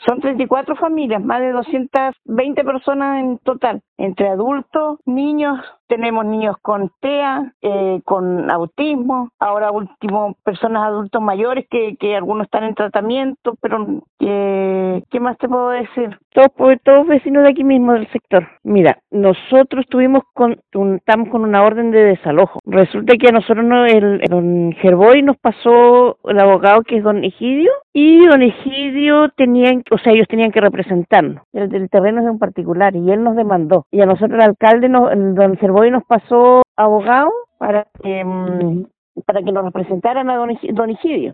Son 34 familias, más de 220 personas en total, entre adultos, niños, tenemos niños con TEA, con autismo, ahora último personas adultos mayores que algunos están en tratamiento, pero ¿qué más te puedo decir? Todos vecinos de aquí mismo del sector. Mira, nosotros estamos con una orden de desalojo. Resulta que a nosotros el don Gerboy nos pasó el abogado que es don Egidio, y don Egidio ellos tenían que representarnos. El terreno es de un particular y él nos demandó. Y a nosotros el alcalde, el don Gerboy nos pasó abogado para que nos representaran a don Egidio.